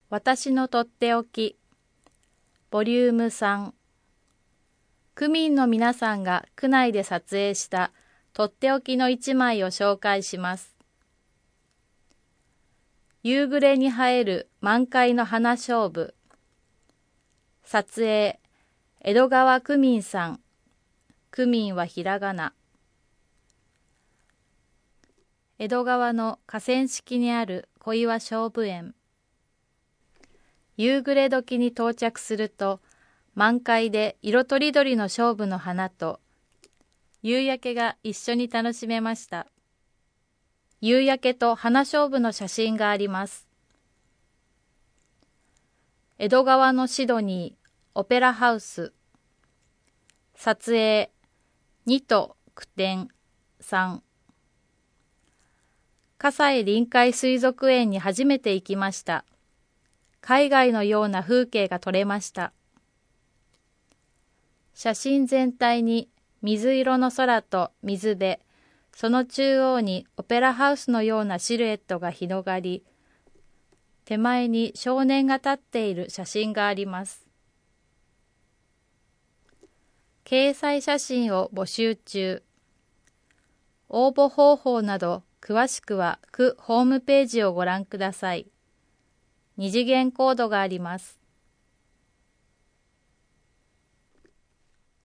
私のとっておきボリューム3。区民の皆さんが区内で撮影したとっておきの一枚を紹介します。夕暮れに映える満開の花菖蒲。撮影、江戸川区民さん。区民はひらがな。江戸川の河川敷にある小岩菖蒲園。夕暮れ時に到着すると、満開で色とりどりの菖蒲の花と夕焼けが一緒に楽しめました。夕焼けと花菖蒲の写真があります。江戸川のシドニーオペラハウス。撮影、2と句点3。葛西臨海水族園に初めて行きました。海外のような風景が撮れました。写真全体に水色の空と水辺、その中央にオペラハウスのようなシルエットが広がり、手前に少年が立っている写真があります。掲載写真を募集中。応募方法など詳しくは区ホームページをご覧ください。二次元コードがあります。